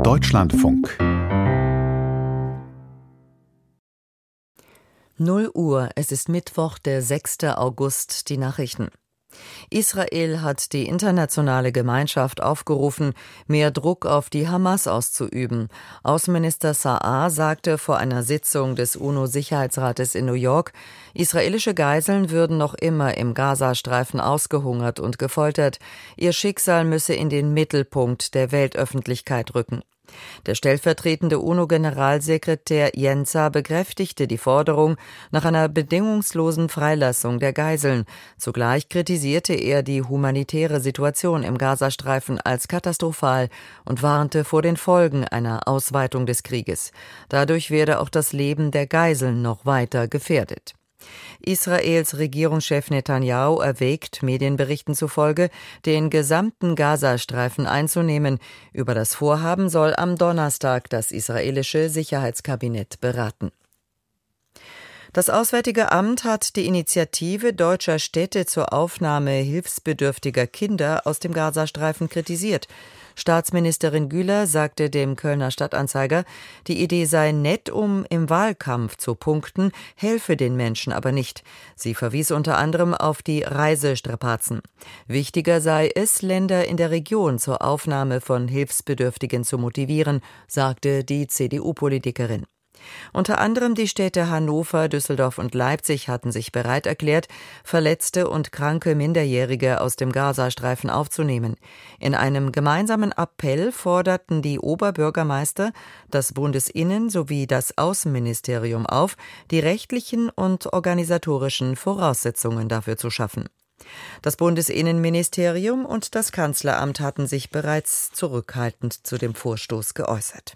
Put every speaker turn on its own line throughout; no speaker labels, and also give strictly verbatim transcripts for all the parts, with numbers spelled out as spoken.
Deutschlandfunk.
null Uhr, es ist Mittwoch, der sechster August, die Nachrichten. Israel hat die internationale Gemeinschaft aufgerufen, mehr Druck auf die Hamas auszuüben. Außenminister Sa'ar sagte vor einer Sitzung des UNO-Sicherheitsrates in New York, israelische Geiseln würden noch immer im Gazastreifen ausgehungert und gefoltert. Ihr Schicksal müsse in den Mittelpunkt der Weltöffentlichkeit rücken. Der stellvertretende UNO-Generalsekretär Yenza bekräftigte die Forderung nach einer bedingungslosen Freilassung der Geiseln. Zugleich kritisierte er die humanitäre Situation im Gazastreifen als katastrophal und warnte vor den Folgen einer Ausweitung des Krieges. Dadurch werde auch das Leben der Geiseln noch weiter gefährdet. Israels Regierungschef Netanyahu erwägt, Medienberichten zufolge, den gesamten Gazastreifen einzunehmen. Über das Vorhaben soll am Donnerstag das israelische Sicherheitskabinett beraten. Das Auswärtige Amt hat die Initiative deutscher Städte zur Aufnahme hilfsbedürftiger Kinder aus dem Gazastreifen kritisiert. Staatsministerin Güler sagte dem Kölner Stadtanzeiger, die Idee sei nett, um im Wahlkampf zu punkten, helfe den Menschen aber nicht. Sie verwies unter anderem auf die Reisestrapazen. Wichtiger sei es, Länder in der Region zur Aufnahme von Hilfsbedürftigen zu motivieren, sagte die C D U-Politikerin. Unter anderem die Städte Hannover, Düsseldorf und Leipzig hatten sich bereit erklärt, verletzte und kranke Minderjährige aus dem Gazastreifen aufzunehmen. In einem gemeinsamen Appell forderten die Oberbürgermeister, das Bundesinnen- sowie das Außenministerium auf, die rechtlichen und organisatorischen Voraussetzungen dafür zu schaffen. Das Bundesinnenministerium und das Kanzleramt hatten sich bereits zurückhaltend zu dem Vorstoß geäußert.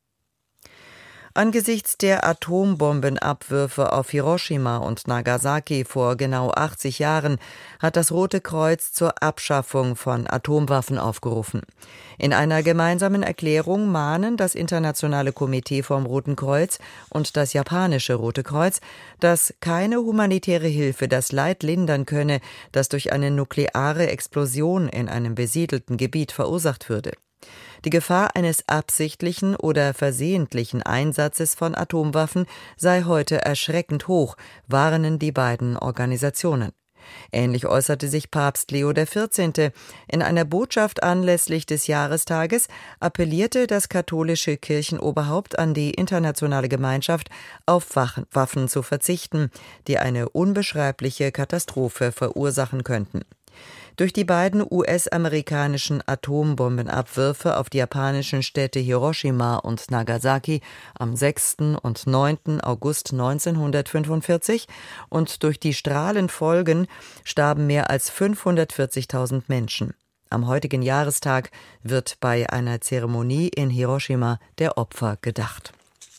Angesichts der Atombombenabwürfe auf Hiroshima und Nagasaki vor genau achtzig Jahren hat das Rote Kreuz zur Abschaffung von Atomwaffen aufgerufen. In einer gemeinsamen Erklärung mahnen das Internationale Komitee vom Roten Kreuz und das japanische Rote Kreuz, dass keine humanitäre Hilfe das Leid lindern könne, das durch eine nukleare Explosion in einem besiedelten Gebiet verursacht würde. Die Gefahr eines absichtlichen oder versehentlichen Einsatzes von Atomwaffen sei heute erschreckend hoch, warnen die beiden Organisationen. Ähnlich äußerte sich Papst Leo der Vierzehnte. In einer Botschaft anlässlich des Jahrestages appellierte das katholische Kirchenoberhaupt an die internationale Gemeinschaft, auf Waffen zu verzichten, die eine unbeschreibliche Katastrophe verursachen könnten. Durch die beiden U S-amerikanischen Atombombenabwürfe auf die japanischen Städte Hiroshima und Nagasaki am sechsten und neunten August neunzehnhundertfünfundvierzig und durch die Strahlenfolgen starben mehr als fünfhundertvierzigtausend Menschen. Am heutigen Jahrestag wird bei einer Zeremonie in Hiroshima der Opfer gedacht.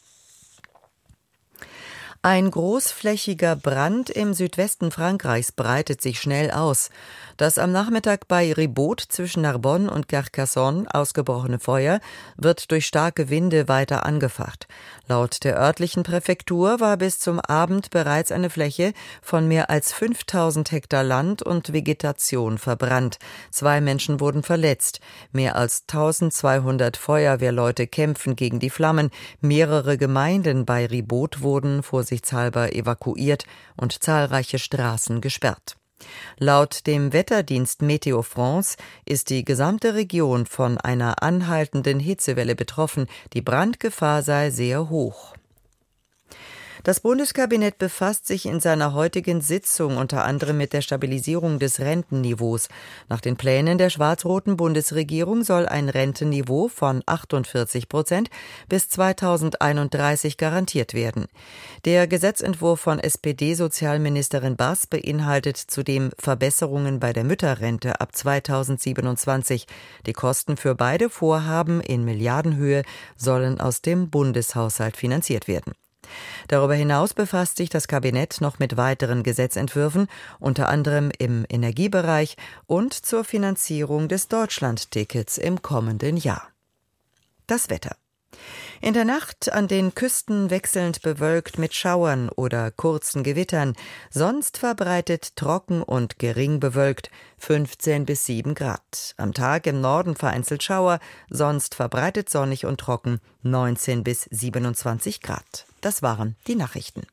Ein großflächiger Brand im Südwesten Frankreichs breitet sich schnell aus. Das am Nachmittag bei Ribot zwischen Narbonne und Carcassonne ausgebrochene Feuer wird durch starke Winde weiter angefacht. Laut der örtlichen Präfektur war bis zum Abend bereits eine Fläche von mehr als fünftausend Hektar Land und Vegetation verbrannt. Zwei Menschen wurden verletzt. Mehr als eintausendzweihundert Feuerwehrleute kämpfen gegen die Flammen. Mehrere Gemeinden bei Ribot wurden vorsichtshalber evakuiert und zahlreiche Straßen gesperrt. Laut dem Wetterdienst Meteo France ist die gesamte Region von einer anhaltenden Hitzewelle betroffen. Die Brandgefahr sei sehr hoch. Das Bundeskabinett befasst sich in seiner heutigen Sitzung unter anderem mit der Stabilisierung des Rentenniveaus. Nach den Plänen der schwarz-roten Bundesregierung soll ein Rentenniveau von achtundvierzig Prozent bis zweitausendeinunddreißig garantiert werden. Der Gesetzentwurf von S P D-Sozialministerin Bass beinhaltet zudem Verbesserungen bei der Mütterrente ab zweitausendsiebenundzwanzig. Die Kosten für beide Vorhaben in Milliardenhöhe sollen aus dem Bundeshaushalt finanziert werden. Darüber hinaus befasst sich das Kabinett noch mit weiteren Gesetzentwürfen, unter anderem im Energiebereich und zur Finanzierung des Deutschlandtickets im kommenden Jahr. Das Wetter. In der Nacht an den Küsten wechselnd bewölkt mit Schauern oder kurzen Gewittern, sonst verbreitet trocken und gering bewölkt, fünfzehn bis sieben Grad. Am Tag im Norden vereinzelt Schauer, sonst verbreitet sonnig und trocken, neunzehn bis siebenundzwanzig Grad. Das waren die Nachrichten.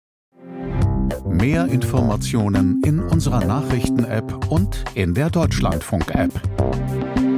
Mehr Informationen in unserer Nachrichten-App und in der Deutschlandfunk-App.